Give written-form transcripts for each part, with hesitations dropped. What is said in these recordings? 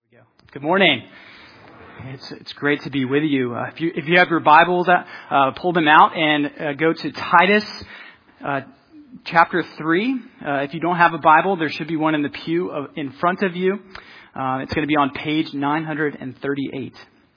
Good morning. It's great to be with you. If you have your Bibles, pull them out and go to Titus chapter 3. If you don't have a Bible, there should be one in the pew in front of you. It's going to be on page 938.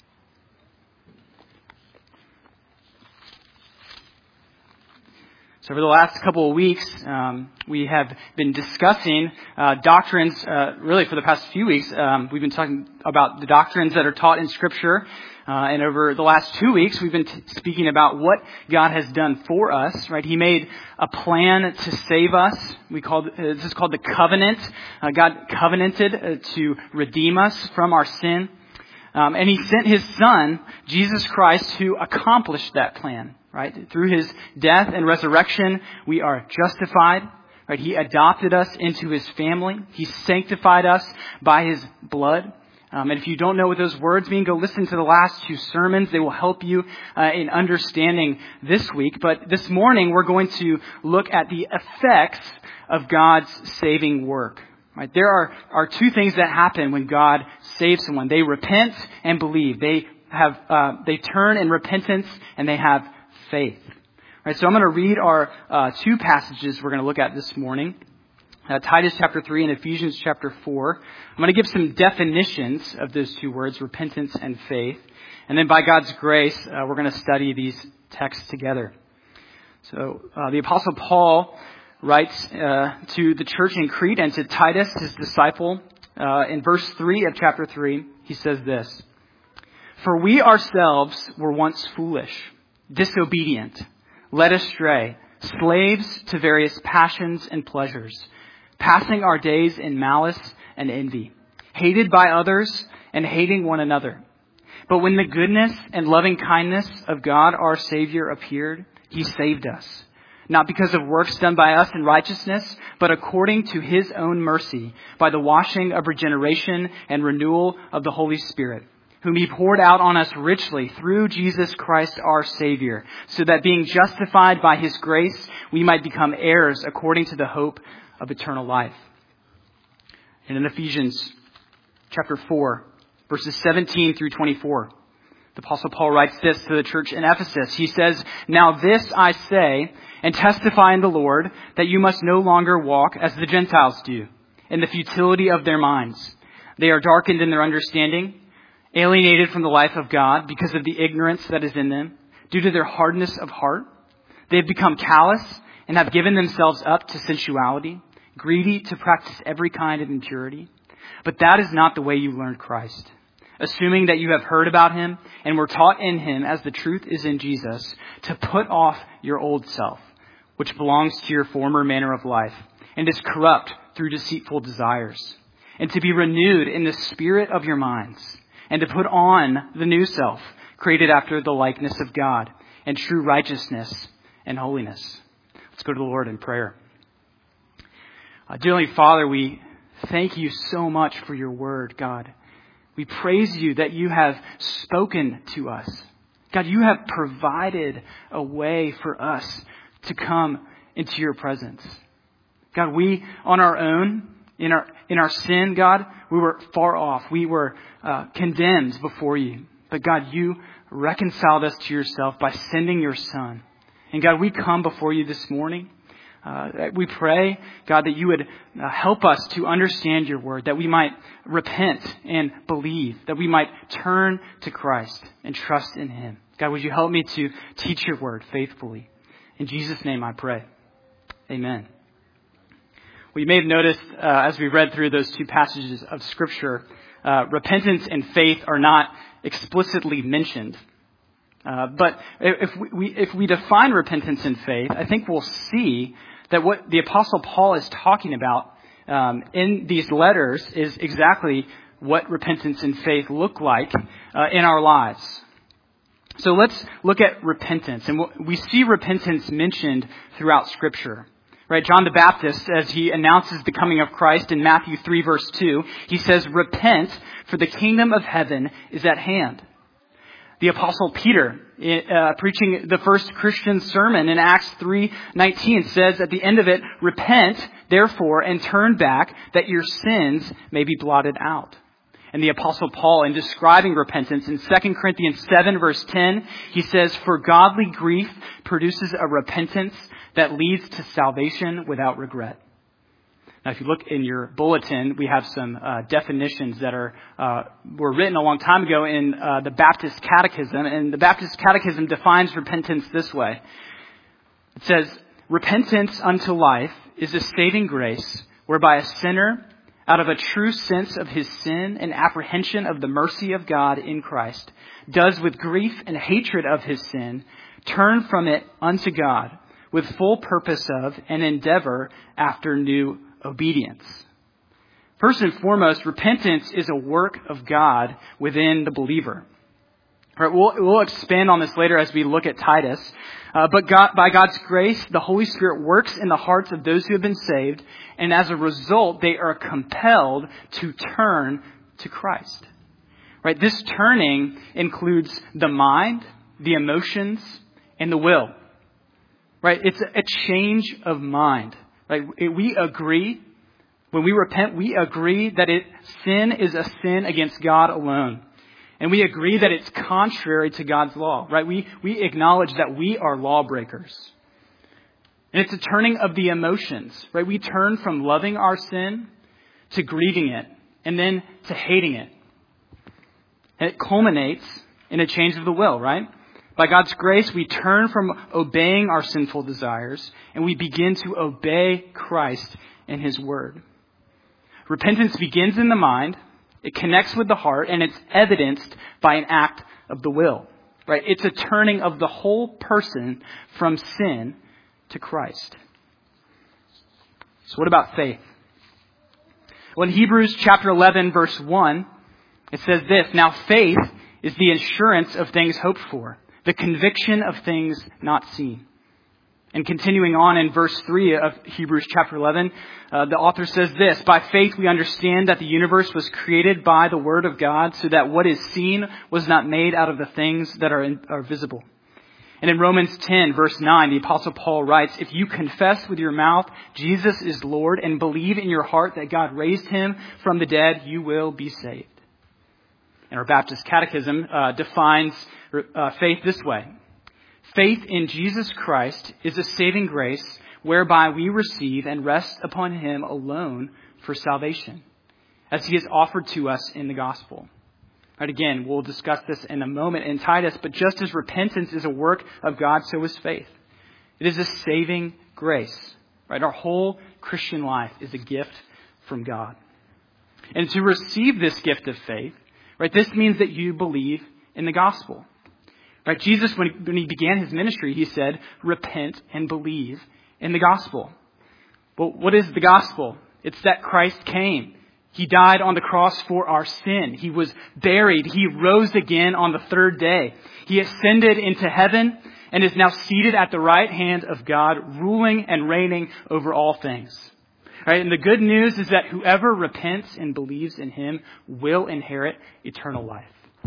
So over the last couple of weeks, we have been discussing doctrines, really for the past few weeks. We've been talking about the doctrines that are taught in Scripture. And over the last 2 weeks, we've been speaking about what God has done for us, right? He made a plan to save us. This is called the covenant. God covenanted to redeem us from our sin. And He sent His Son, Jesus Christ, to accomplish that plan. Right? Through His death and resurrection, we are justified. Right? He adopted us into His family. He sanctified us by His blood. And if you don't know what those words mean, go listen to the last 2 sermons. They will help you in understanding this week. But this morning, we're going to look at the effects of God's saving work. Right? There are 2 things that happen when God saves someone. They repent and believe. They turn in repentance and they have faith. All right, so I'm going to read our 2 passages we're going to look at this morning. Titus chapter 3 and Ephesians chapter 4. I'm going to give some definitions of those 2 words, repentance and faith. And then by God's grace, we're going to study these texts together. So the Apostle Paul writes to the church in Crete and to Titus, his disciple, in verse 3 of chapter 3, he says this: "For we ourselves were once foolish, disobedient, led astray, slaves to various passions and pleasures, passing our days in malice and envy, hated by others and hating one another. But when the goodness and loving kindness of God our Savior appeared, He saved us, not because of works done by us in righteousness, but according to His own mercy, by the washing of regeneration and renewal of the Holy Spirit, whom He poured out on us richly through Jesus Christ our Savior, so that being justified by His grace, we might become heirs according to the hope of eternal life." And in Ephesians chapter 4, verses 17 through 24, the Apostle Paul writes this to the church in Ephesus. He says, "Now this I say and testify in the Lord, that you must no longer walk as the Gentiles do, in the futility of their minds. They are darkened in their understanding, alienated from the life of God because of the ignorance that is in them, due to their hardness of heart. They have become callous and have given themselves up to sensuality, greedy to practice every kind of impurity. But that is not the way you learned Christ. Assuming that you have heard about Him and were taught in Him as the truth is in Jesus, to put off your old self, which belongs to your former manner of life and is corrupt through deceitful desires, and to be renewed in the spirit of your minds, and to put on the new self, created after the likeness of God, and true righteousness and holiness." Let's go to the Lord in prayer. Dear Heavenly Father, we thank You so much for Your word, God. We praise You that You have spoken to us. God, You have provided a way for us to come into Your presence. God, we on our own, in our sin, God, we were far off. We were condemned before You. But God, You reconciled us to Yourself by sending Your Son. And God, we come before You this morning. We pray, God, that You would help us to understand Your word, that we might repent and believe, that we might turn to Christ and trust in Him. God, would You help me to teach Your word faithfully? In Jesus' name I pray. Amen. Well, you may have noticed as we read through those 2 passages of Scripture, repentance and faith are not explicitly mentioned. But if we define repentance and faith, I think we'll see that what the Apostle Paul is talking about in these letters is exactly what repentance and faith look like in our lives. So let's look at repentance. And we see repentance mentioned throughout Scripture. Right, John the Baptist, as he announces the coming of Christ in Matthew 3, verse 2, he says, "Repent, for the kingdom of heaven is at hand." The Apostle Peter, preaching the first Christian sermon in Acts 3:19, says at the end of it, "Repent, therefore, and turn back, that your sins may be blotted out." And the Apostle Paul, in describing repentance, in 2 Corinthians 7, verse 10, he says, "For godly grief produces a repentance that leads to salvation without regret." Now, if you look in your bulletin, we have some definitions that were written a long time ago in the Baptist Catechism. And the Baptist Catechism defines repentance this way. It says, "Repentance unto life is a saving grace whereby a sinner, out of a true sense of his sin and apprehension of the mercy of God in Christ, does with grief and hatred of his sin turn from it unto God with full purpose of and endeavor after new obedience." First and foremost, repentance is a work of God within the believer. All right, we'll expand on this later as we look at Titus. But by God's grace, the Holy Spirit works in the hearts of those who have been saved, and as a result, they are compelled to turn to Christ. Right? This turning includes the mind, the emotions, and the will. Right? It's a change of mind. Right? We agree, when we repent, we agree that sin is a sin against God alone. And we agree that it's contrary to God's law, right? We acknowledge that we are lawbreakers. And it's a turning of the emotions, right? We turn from loving our sin to grieving it and then to hating it. And it culminates in a change of the will, right? By God's grace, we turn from obeying our sinful desires and we begin to obey Christ and His Word. Repentance begins in the mind. It connects with the heart, and it's evidenced by an act of the will. Right? It's a turning of the whole person from sin to Christ. So what about faith? Well, in Hebrews chapter 11, verse 1, it says this, "Now faith is the assurance of things hoped for, the conviction of things not seen." And continuing on in verse 3 of Hebrews chapter 11, the author says this, "By faith we understand that the universe was created by the word of God, so that what is seen was not made out of the things that are visible." And in Romans 10, verse 9, the Apostle Paul writes, "If you confess with your mouth Jesus is Lord and believe in your heart that God raised Him from the dead, you will be saved." And our Baptist Catechism defines faith this way. "Faith in Jesus Christ is a saving grace whereby we receive and rest upon Him alone for salvation, as He has offered to us in the gospel." Right, again, we'll discuss this in a moment in Titus, but just as repentance is a work of God, so is faith. It is a saving grace. Right? Our whole Christian life is a gift from God. And to receive this gift of faith, right, this means that you believe in the gospel. Right? Jesus, when he began his ministry, he said, "Repent and believe in the gospel." Well, what is the gospel? It's that Christ came. He died on the cross for our sin. He was buried. He rose again on the third day. He ascended into heaven and is now seated at the right hand of God, ruling and reigning over all things. Right? And the good news is that whoever repents and believes in Him will inherit eternal life.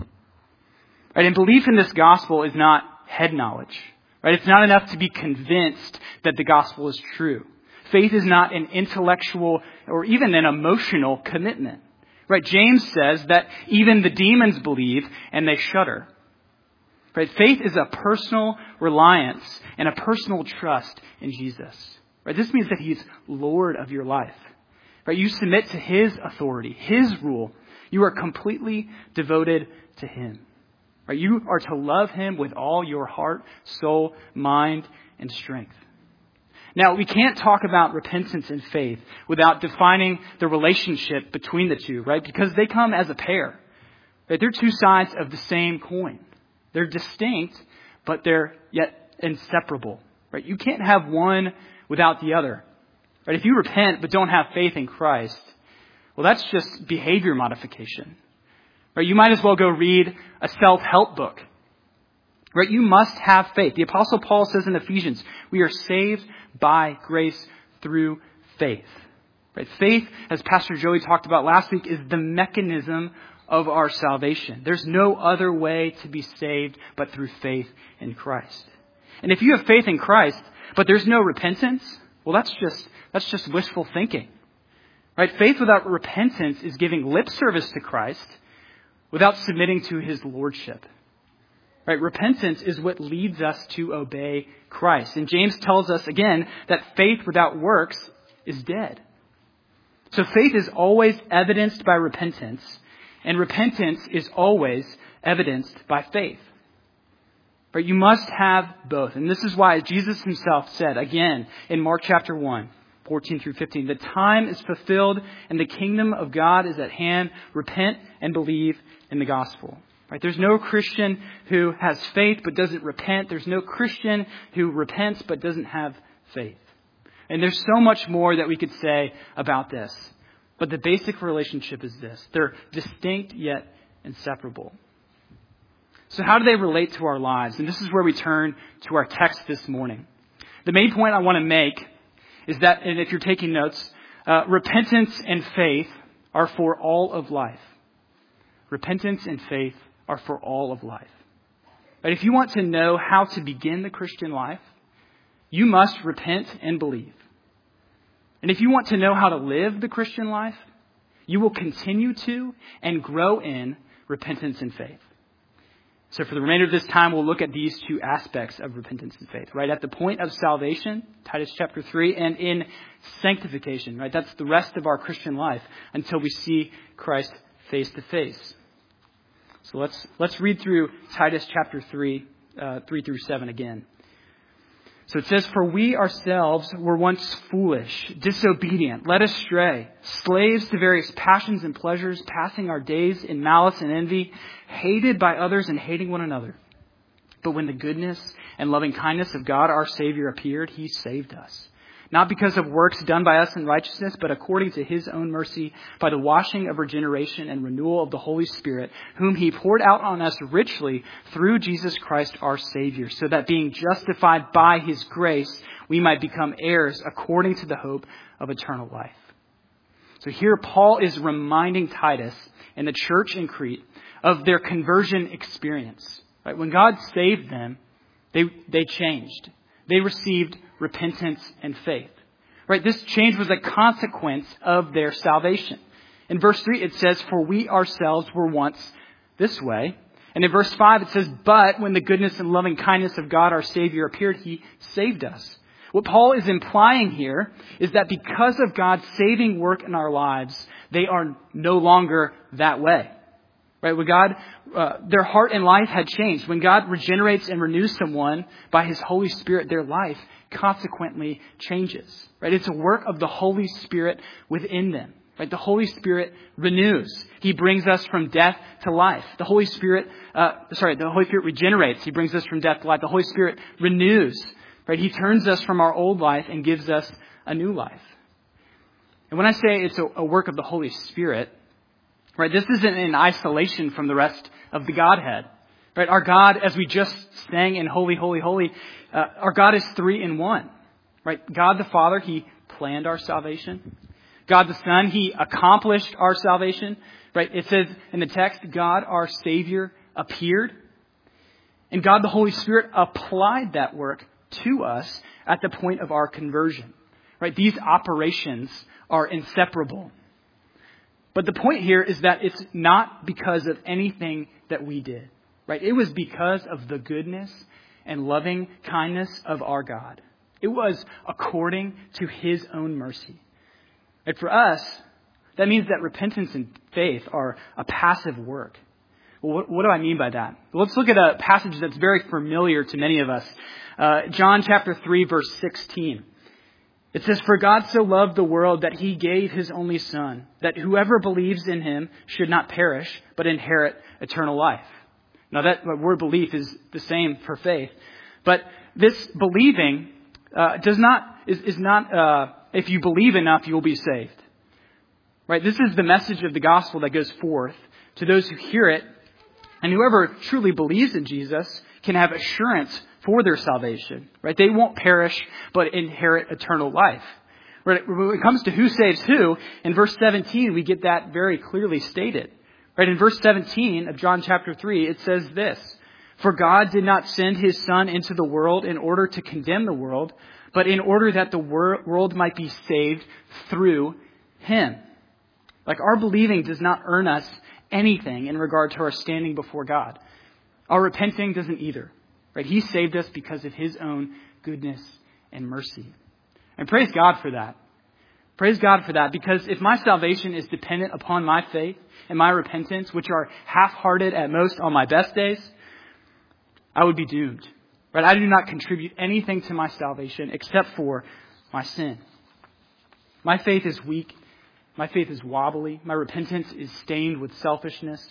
Right? And belief in this gospel is not head knowledge. Right? It's not enough to be convinced that the gospel is true. Faith is not an intellectual or even an emotional commitment. Right? James says that even the demons believe and they shudder. Right? Faith is a personal reliance and a personal trust in Jesus. Right? This means that He's Lord of your life. Right? You submit to His authority, His rule. You are completely devoted to Him. Right? You are to love Him with all your heart, soul, mind, and strength. Now, we can't talk about repentance and faith without defining the relationship between the two, right? Because they come as a pair. Right? They're two sides of the same coin. They're distinct, but they're yet inseparable. Right? You can't have one without the other. Right? If you repent but don't have faith in Christ, well, that's just behavior modification. Right? You might as well go read a self-help book. Right? You must have faith. The Apostle Paul says in Ephesians, we are saved by grace through faith. Right? Faith, as Pastor Joey talked about last week, is the mechanism of our salvation. There's no other way to be saved but through faith in Christ. And if you have faith in Christ, but there's no repentance, well, that's just wishful thinking. Right? Faith without repentance is giving lip service to Christ without submitting to his lordship. Right? Repentance is what leads us to obey Christ. And James tells us again that faith without works is dead. So faith is always evidenced by repentance, and repentance is always evidenced by faith. Right? You must have both. And this is why Jesus himself said again in Mark chapter 1, 14 through 15, the time is fulfilled and the kingdom of God is at hand. Repent and believe in the gospel. Right? There's no Christian who has faith but doesn't repent. There's no Christian who repents but doesn't have faith. And there's so much more that we could say about this. But the basic relationship is this. They're distinct yet inseparable. So how do they relate to our lives? And this is where we turn to our text this morning. The main point I want to make is that, and if you're taking notes, repentance and faith are for all of life. Repentance and faith are for all of life. But if you want to know how to begin the Christian life, you must repent and believe. And if you want to know how to live the Christian life, you will continue to and grow in repentance and faith. So for the remainder of this time, we'll look at these two aspects of repentance and faith. Right at the point of salvation, Titus chapter 3, and in sanctification. Right, that's the rest of our Christian life until we see Christ face to face. So let's read through Titus chapter 3, 3 through 7 again. So it says, for we ourselves were once foolish, disobedient, led astray, slaves to various passions and pleasures, passing our days in malice and envy, hated by others and hating one another. But when the goodness and loving kindness of God, our Savior, appeared, he saved us. Not because of works done by us in righteousness, but according to his own mercy, by the washing of regeneration and renewal of the Holy Spirit, whom he poured out on us richly through Jesus Christ our Savior, so that being justified by his grace, we might become heirs according to the hope of eternal life. So here Paul is reminding Titus and the church in Crete of their conversion experience. Right? When God saved them, they changed. They received repentance and faith. Right? This change was a consequence of their salvation. In verse 3, it says, for we ourselves were once this way. And in verse 5, it says, but when the goodness and loving kindness of God, our Savior, appeared, he saved us. What Paul is implying here is that because of God's saving work in our lives, they are no longer that way. Right? When God, their heart and life had changed. When God regenerates and renews someone by his Holy Spirit, their life consequently changes. Right? It's a work of the Holy Spirit within them. Right? The Holy Spirit renews. He brings us from death to life. The Holy Spirit regenerates. He brings us from death to life. The Holy Spirit renews. Right? He turns us from our old life and gives us a new life. And when I say it's a work of the Holy Spirit, right, this isn't in isolation from the rest of the Godhead. Right? Our God, as we just sang in Holy, Holy, Holy, our God is 3 in 1. Right? God the Father, he planned our salvation. God the Son, he accomplished our salvation. Right? It says in the text, God our Savior appeared. And God the Holy Spirit applied that work to us at the point of our conversion. Right? These operations are inseparable. But the point here is that it's not because of anything that we did. Right? It was because of the goodness and loving kindness of our God. It was according to his own mercy. And for us, that means that repentance and faith are a passive work. Well, what do I mean by that? Well, let's look at a passage that's very familiar to many of us. John chapter 3, verse 16. It says, for God so loved the world that he gave his only Son, that whoever believes in him should not perish, but inherit eternal life. Now that word belief is the same for faith. But this believing is not if you believe enough, you will be saved. Right? This is the message of the gospel that goes forth to those who hear it. And whoever truly believes in Jesus can have assurance for their salvation. Right? They won't perish, but inherit eternal life. Right? When it comes to who saves who, in verse 17, we get that very clearly stated. Right? In verse 17 of John chapter 3, it says this, for God did not send his Son into the world in order to condemn the world, but in order that the world might be saved through Him. Like, our believing does not earn us anything in regard to our standing before God. Our repenting doesn't either. Right? He saved us because of His own goodness and mercy. And praise God for that. Praise God for that, because if my salvation is dependent upon my faith and my repentance, which are half-hearted at most on my best days, I would be doomed. Right? I do not contribute anything to my salvation except for my sin. My faith is weak. My faith is wobbly. My repentance is stained with selfishness.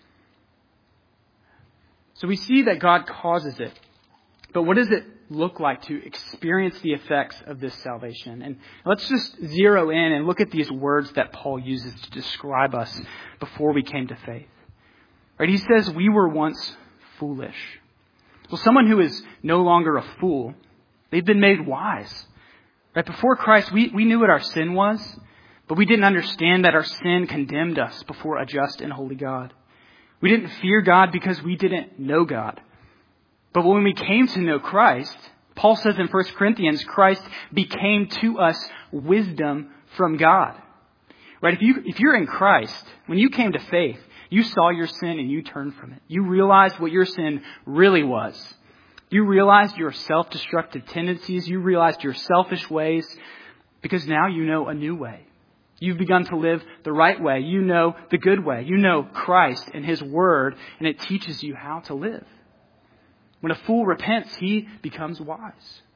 So we see that God causes it. But what does it look like to experience the effects of this salvation? And let's just zero in and look at these words that Paul uses to describe us before we came to faith. Right? He says, we were once foolish. Well, someone who is no longer a fool, they've been made wise. Right? Before Christ, we knew what our sin was, but we didn't understand that our sin condemned us before a just and holy God. We didn't fear God because we didn't know God. But when we came to know Christ, Paul says in 1 Corinthians, Christ became to us wisdom from God. Right? If you're in Christ, when you came to faith, you saw your sin and you turned from it. You realized what your sin really was. You realized your self-destructive tendencies. You realized your selfish ways, because now you know a new way. You've begun to live the right way. You know the good way. You know Christ and His Word, and it teaches you how to live. When a fool repents, he becomes wise.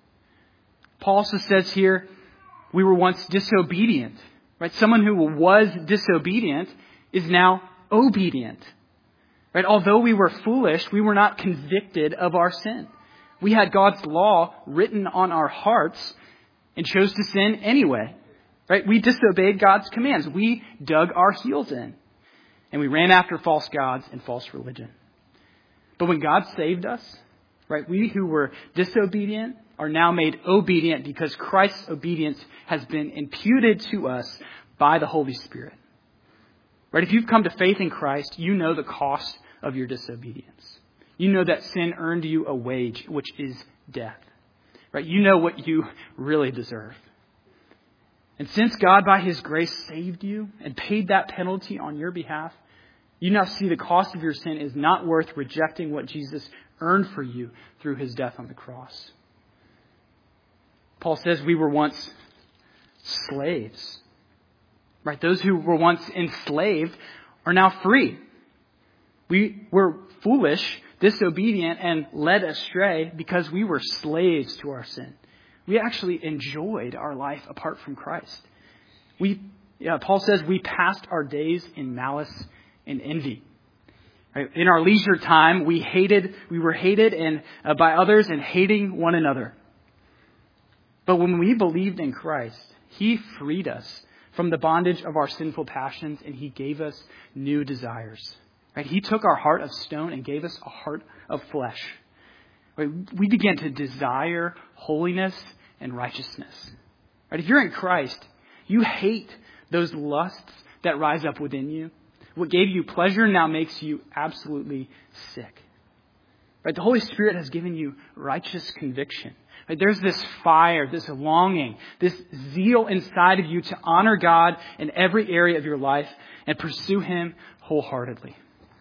Paul also says here, we were once disobedient. Right? Someone who was disobedient is now obedient. Right? Although we were foolish, we were not convicted of our sin. We had God's law written on our hearts and chose to sin anyway. Right? We disobeyed God's commands. We dug our heels in. And we ran after false gods and false religion. But when God saved us, right, we who were disobedient are now made obedient because Christ's obedience has been imputed to us by the Holy Spirit. Right? If you've come to faith in Christ, you know the cost of your disobedience. You know that sin earned you a wage, which is death. Right? You know what you really deserve. And since God, by His grace, saved you and paid that penalty on your behalf, you now see the cost of your sin is not worth rejecting what Jesus earned for you through His death on the cross. Paul says we were once slaves. Right? Those who were once enslaved are now free. We were foolish, disobedient, and led astray because we were slaves to our sin. We actually enjoyed our life apart from Christ. Paul says we passed our days in malice and envy. Right? In our leisure time, we were hated by others and hating one another. But when we believed in Christ, He freed us from the bondage of our sinful passions, and He gave us new desires. Right? He took our heart of stone and gave us a heart of flesh. Right? We began to desire holiness and righteousness. Right? If you're in Christ, you hate those lusts that rise up within you. What gave you pleasure now makes you absolutely sick. Right? The Holy Spirit has given you righteous conviction. Right? There's this fire, this longing, this zeal inside of you to honor God in every area of your life and pursue Him wholeheartedly.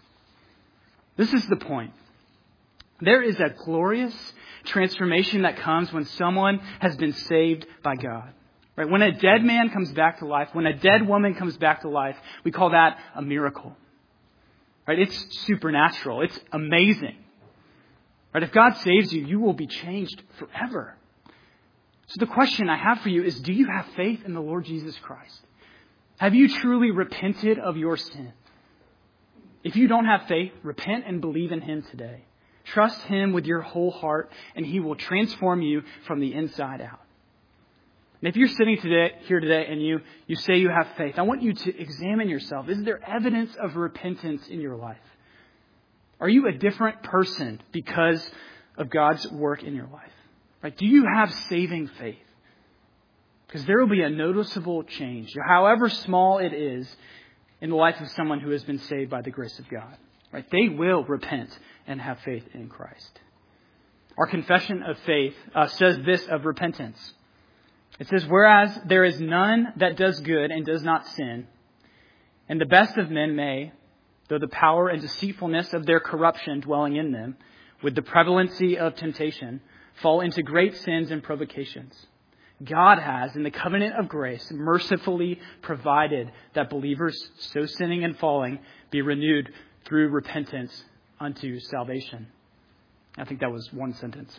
This is the point. There is a glorious transformation that comes when someone has been saved by God. Right? When a dead man comes back to life, when a dead woman comes back to life, we call that a miracle. Right? It's supernatural. It's amazing. Right? If God saves you, you will be changed forever. So the question I have for you is, do you have faith in the Lord Jesus Christ? Have you truly repented of your sin? If you don't have faith, repent and believe in Him today. Trust Him with your whole heart, and He will transform you from the inside out. And if you're sitting here today and you say you have faith, I want you to examine yourself. Is there evidence of repentance in your life? Are you a different person because of God's work in your life? Right? Do you have saving faith? Because there will be a noticeable change, however small it is, in the life of someone who has been saved by the grace of God. Right? They will repent and have faith in Christ. Our confession of faith says this of repentance. It says, whereas there is none that does good and does not sin, and the best of men may, though the power and deceitfulness of their corruption dwelling in them, with the prevalency of temptation, fall into great sins and provocations. God has, in the covenant of grace, mercifully provided that believers, so sinning and falling, be renewed through repentance unto salvation. I think that was one sentence.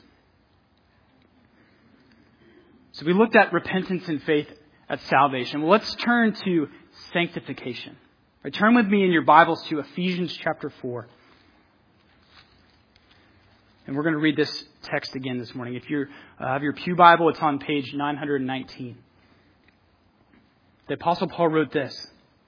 So we looked at repentance and faith at salvation. Well, let's turn to sanctification. Right, turn with me in your Bibles to Ephesians chapter 4. And we're going to read this text again this morning. If you have your pew Bible, it's on page 919. The Apostle Paul wrote this.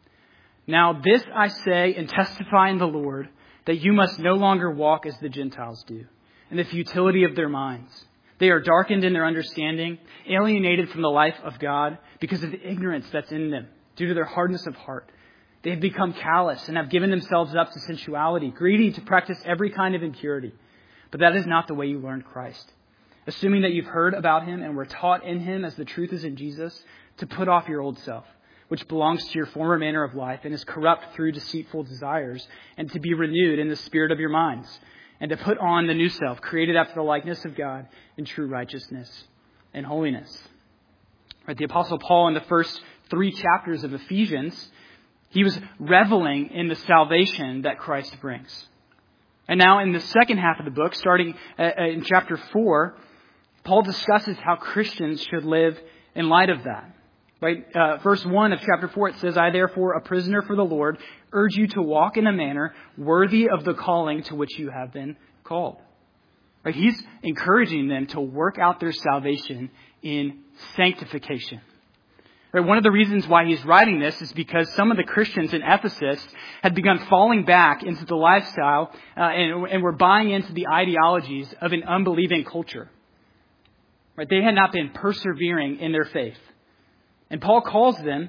Now this I say and testify in the Lord, that you must no longer walk as the Gentiles do, in the futility of their minds. They are darkened in their understanding, alienated from the life of God because of the ignorance that's in them, due to their hardness of heart. They have become callous and have given themselves up to sensuality, greedy to practice every kind of impurity. But that is not the way you learned Christ. Assuming that you've heard about him and were taught in him as the truth is in Jesus, to put off your old self, which belongs to your former manner of life and is corrupt through deceitful desires, and to be renewed in the spirit of your minds, and to put on the new self, created after the likeness of God in true righteousness and holiness. Right, the Apostle Paul, in the first 3 chapters of Ephesians, he was reveling in the salvation that Christ brings. And now in the second half of the book, starting in chapter 4, Paul discusses how Christians should live in light of that. Right? Verse 1 of chapter 4, it says, I therefore, a prisoner for the Lord, urge you to walk in a manner worthy of the calling to which you have been called. Right? He's encouraging them to work out their salvation in sanctification. Right? One of the reasons why he's writing this is because some of the Christians in Ephesus had begun falling back into the lifestyle and were buying into the ideologies of an unbelieving culture. Right? They had not been persevering in their faith. And Paul calls them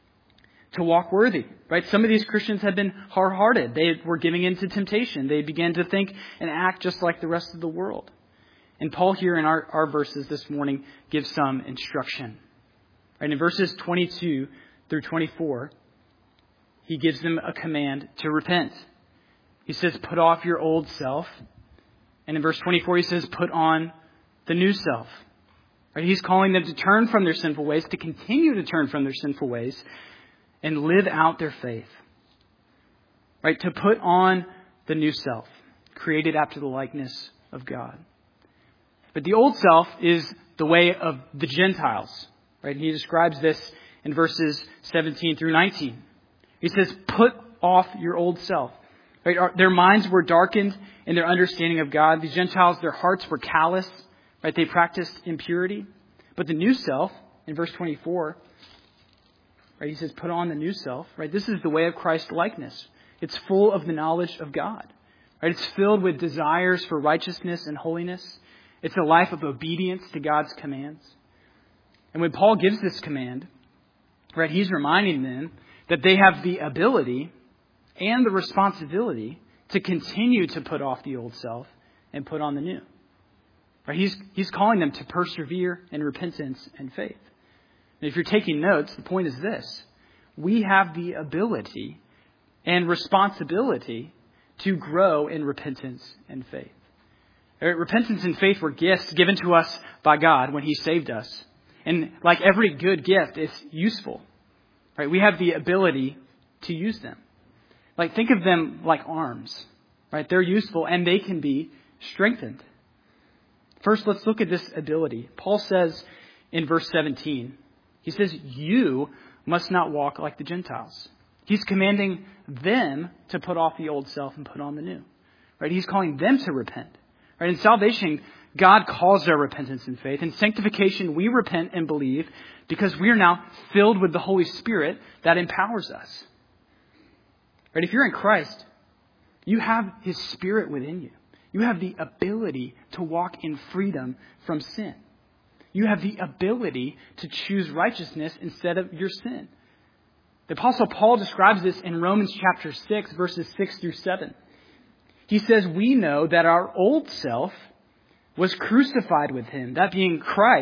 to walk worthy. Right? Some of these Christians had been hard-hearted. They were giving in to temptation. They began to think and act just like the rest of the world. And Paul here in our verses this morning gives some instruction. Right, in verses 22 through 24, he gives them a command to repent. He says, put off your old self. And in verse 24, he says, put on the new self. Right, he's calling them to turn from their sinful ways, to continue to turn from their sinful ways, and live out their faith. Right, to put on the new self, created after the likeness of God. But the old self is the way of the Gentiles. Right? He describes this in verses 17 through 19. He says, put off your old self. Right? Their minds were darkened in their understanding of God. The Gentiles, their hearts were callous. Right? They practiced impurity. But the new self, in verse 24, right, he says, put on the new self. Right? This is the way of Christ likeness. It's full of the knowledge of God. Right? It's filled with desires for righteousness and holiness. It's a life of obedience to God's commands. And when Paul gives this command, right, he's reminding them that they have the ability and the responsibility to continue to put off the old self and put on the new. Right? He's calling them to persevere in repentance and faith. And if you're taking notes, the point is this. We have the ability and responsibility to grow in repentance and faith. Right? Repentance and faith were gifts given to us by God when he saved us. And like every good gift, it's useful. Right? We have the ability to use them. Like, think of them like arms. Right? They're useful and they can be strengthened. First, let's look at this ability. Paul says in verse 17, he says, you must not walk like the Gentiles. He's commanding them to put off the old self and put on the new. Right? He's calling them to repent. Right? In salvation, God calls our repentance and faith. In sanctification, we repent and believe because we are now filled with the Holy Spirit that empowers us. Right? If you're in Christ, you have his Spirit within you. You have the ability to walk in freedom from sin. You have the ability to choose righteousness instead of your sin. The Apostle Paul describes this in Romans chapter 6, verses 6 through 7. He says, we know that our old self was crucified with him, that being Christ,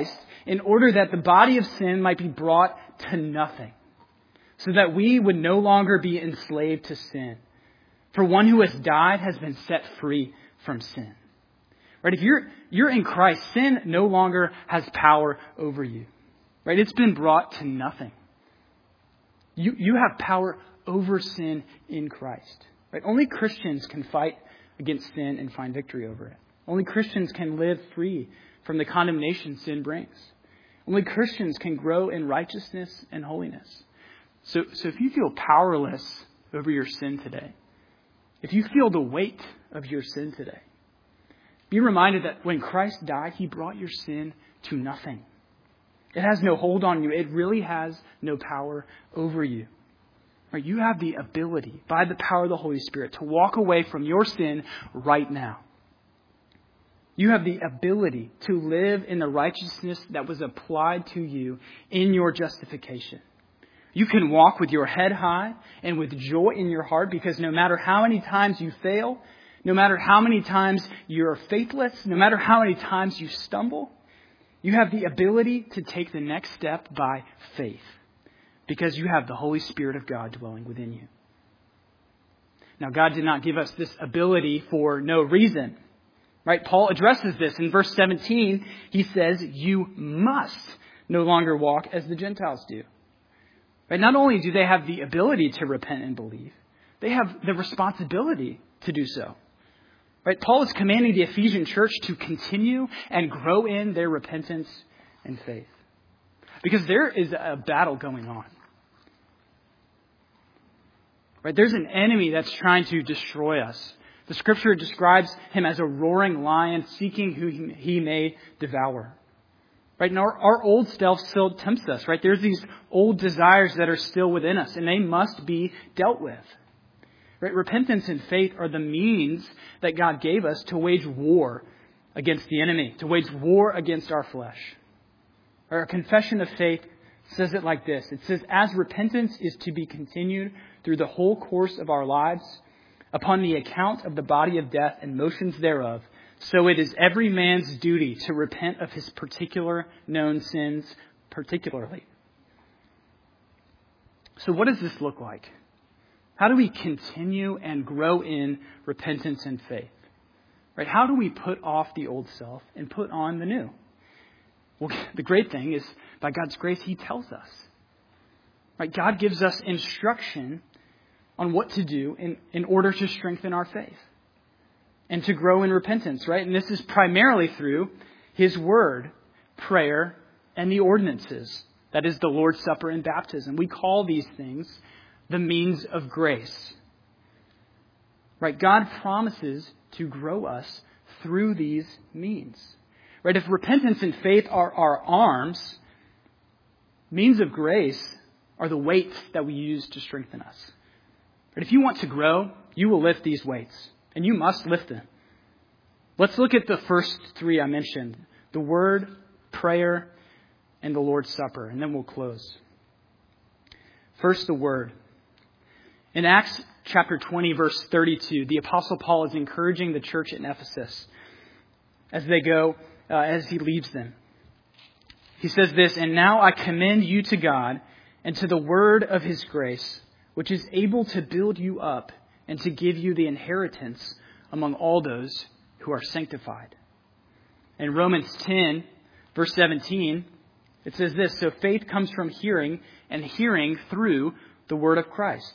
in order that the body of sin might be brought to nothing, so that we would no longer be enslaved to sin. For one who has died has been set free from sin. Right? If you're in Christ, sin no longer has power over you. Right? It's been brought to nothing. You have power over sin in Christ. Right? Only Christians can fight against sin and find victory over it. Only Christians can live free from the condemnation sin brings. Only Christians can grow in righteousness and holiness. So if you feel powerless over your sin today, if you feel the weight of your sin today, be reminded that when Christ died, He brought your sin to nothing. It has no hold on you. It really has no power over you. Right? You have the ability, by the power of the Holy Spirit, to walk away from your sin right now. You have the ability to live in the righteousness that was applied to you in your justification. You can walk with your head high and with joy in your heart, because no matter how many times you fail, no matter how many times you're faithless, no matter how many times you stumble, you have the ability to take the next step by faith, because you have the Holy Spirit of God dwelling within you. Now, God did not give us this ability for no reason. Right? Paul addresses this in verse 17. He says, you must no longer walk as the Gentiles do. Right? Not only do they have the ability to repent and believe, they have the responsibility to do so. Right? Paul is commanding the Ephesian church to continue and grow in their repentance and faith, because there is a battle going on. Right? There's an enemy that's trying to destroy us. The Scripture describes him as a roaring lion seeking who he may devour. Right? And our old self still tempts us. Right? There's these old desires that are still within us, and they must be dealt with. Right? Repentance and faith are the means that God gave us to wage war against the enemy, to wage war against our flesh. Our confession of faith says it like this. It says, as repentance is to be continued through the whole course of our lives, upon the account of the body of death and motions thereof, so it is every man's duty to repent of his particular known sins particularly. So what does this look like? How do we continue and grow in repentance and faith? Right? How do we put off the old self and put on the new? Well, the great thing is, by God's grace, He tells us. Right? God gives us instruction on what to do in order to strengthen our faith and to grow in repentance, right? And this is primarily through His Word, prayer, and the ordinances. That is the Lord's Supper and baptism. We call these things the means of grace. Right? God promises to grow us through these means. Right? If repentance and faith are our arms, means of grace are the weights that we use to strengthen us. But if you want to grow, you will lift these weights, and you must lift them. Let's look at the first three I mentioned: the Word, prayer, and the Lord's Supper, and then we'll close. First, the Word. In Acts chapter 20, verse 32, the Apostle Paul is encouraging the church in Ephesus as they go, as he leaves them. He says this, and now I commend you to God and to the word of His grace, which is able to build you up and to give you the inheritance among all those who are sanctified. In Romans 10, verse 17, it says this, so faith comes from hearing, and hearing through the word of Christ.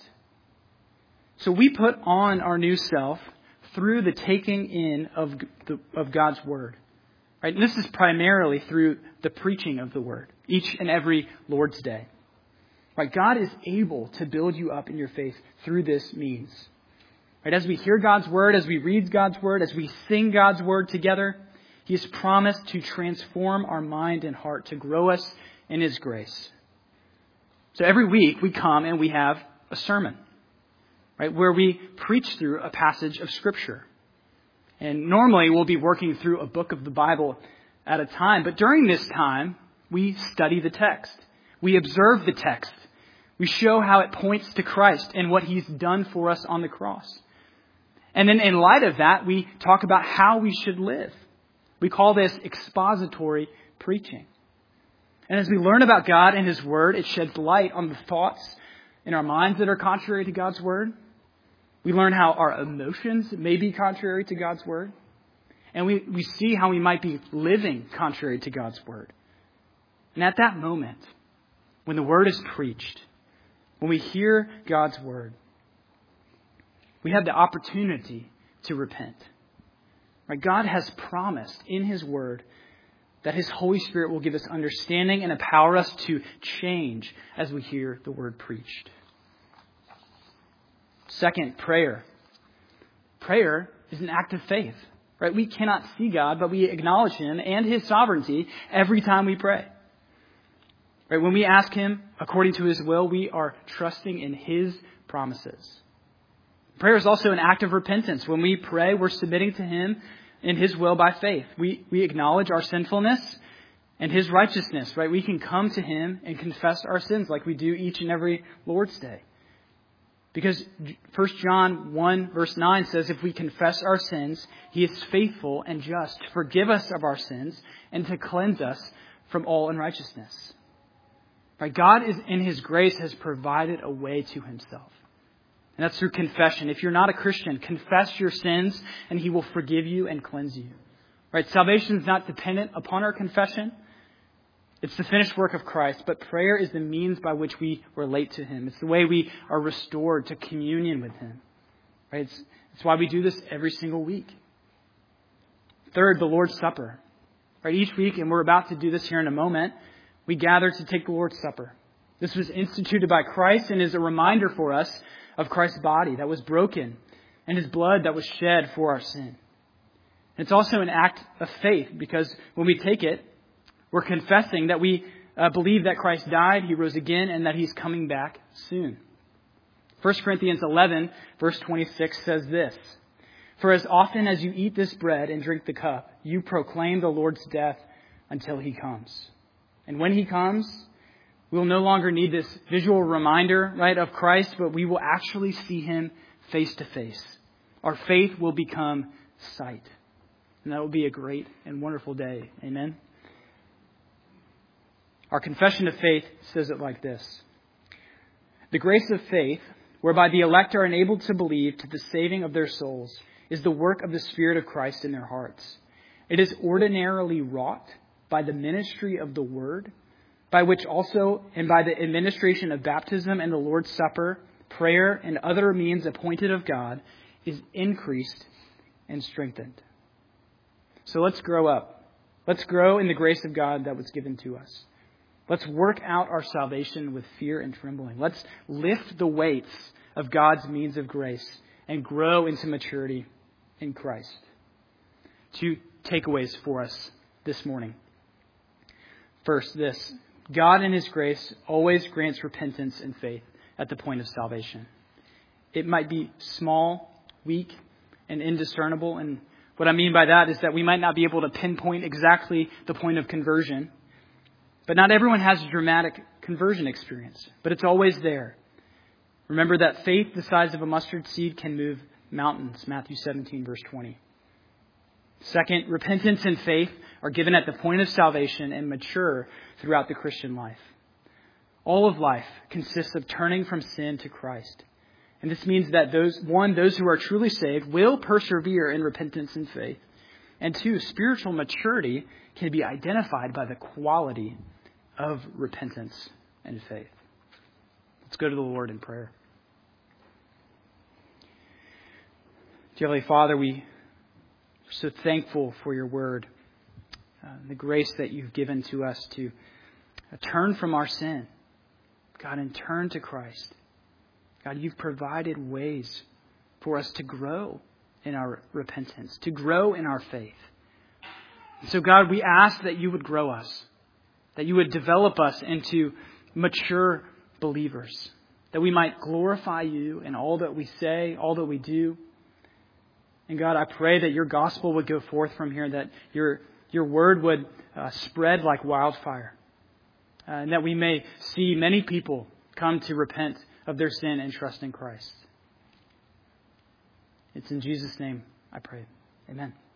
So we put on our new self through the taking in of God's word. Right? And this is primarily through the preaching of the word, each and every Lord's Day. Right? God is able to build you up in your faith through this means. Right? As we hear God's word, as we read God's word, as we sing God's word together, He has promised to transform our mind and heart, to grow us in His grace. So every week we come and we have a sermon, right, where we preach through a passage of Scripture. And normally we'll be working through a book of the Bible at a time. But during this time, we study the text. We observe the text. We show how it points to Christ and what He's done for us on the cross. And then in light of that, we talk about how we should live. We call this expository preaching. And as we learn about God and His Word, it sheds light on the thoughts in our minds that are contrary to God's Word. We learn how our emotions may be contrary to God's Word. And we see how we might be living contrary to God's Word. And at that moment, when the Word is preached, when we hear God's Word, we have the opportunity to repent. Right? God has promised in His Word that His Holy Spirit will give us understanding and empower us to change as we hear the Word preached. Second, prayer. Prayer is an act of faith. Right? We cannot see God, but we acknowledge Him and His sovereignty every time we pray. Right? When we ask Him according to His will, we are trusting in His promises. Prayer is also an act of repentance. When we pray, we're submitting to Him in His will by faith. We acknowledge our sinfulness and His righteousness. Right? We can come to Him and confess our sins like we do each and every Lord's Day. Because 1 John 1 verse 9 says, if we confess our sins, He is faithful and just to forgive us of our sins and to cleanse us from all unrighteousness. Right? God is in His grace has provided a way to Himself. And that's through confession. If you're not a Christian, confess your sins and He will forgive you and cleanse you. Right? Salvation is not dependent upon our confession. It's the finished work of Christ, but prayer is the means by which we relate to Him. It's the way we are restored to communion with Him. Right? It's why we do this every single week. Third, the Lord's Supper. Right? Each week, and we're about to do this here in a moment, we gather to take the Lord's Supper. This was instituted by Christ and is a reminder for us of Christ's body that was broken and His blood that was shed for our sin. And it's also an act of faith because when we take it, we're confessing that we believe that Christ died, He rose again, and that He's coming back soon. 1 Corinthians 11, verse 26 says this, for as often as you eat this bread and drink the cup, you proclaim the Lord's death until He comes. And when He comes, we'll no longer need this visual reminder, right, of Christ, but we will actually see Him face to face. Our faith will become sight. And that will be a great and wonderful day. Amen. Our confession of faith says it like this. The grace of faith, whereby the elect are enabled to believe to the saving of their souls, is the work of the Spirit of Christ in their hearts. It is ordinarily wrought by the ministry of the Word, by which also, and by the administration of baptism and the Lord's Supper, prayer, and other means appointed of God, is increased and strengthened. So let's grow up. Let's grow in the grace of God that was given to us. Let's work out our salvation with fear and trembling. Let's lift the weights of God's means of grace and grow into maturity in Christ. 2 takeaways for us this morning. First, this. God in His grace always grants repentance and faith at the point of salvation. It might be small, weak, and indiscernible. And what I mean by that is that we might not be able to pinpoint exactly the point of conversion. But not everyone has a dramatic conversion experience, but it's always there. Remember that faith the size of a mustard seed can move mountains, Matthew 17, verse 20. Second, repentance and faith are given at the point of salvation and mature throughout the Christian life. All of life consists of turning from sin to Christ. And this means that those who are truly saved will persevere in repentance and faith. And 2, spiritual maturity can be identified by the quality of repentance and faith. Let's go to the Lord in prayer. Dear Heavenly Father, we are so thankful for your word, the grace that you've given to us to turn from our sin, God, and turn to Christ. God, you've provided ways for us to grow in our repentance, to grow in our faith. So God, we ask that you would grow us, that you would develop us into mature believers, that we might glorify you in all that we say, all that we do. And God, I pray that your gospel would go forth from here, that your word would spread like wildfire, and that we may see many people come to repent of their sin and trust in Christ. It's in Jesus' name I pray. Amen.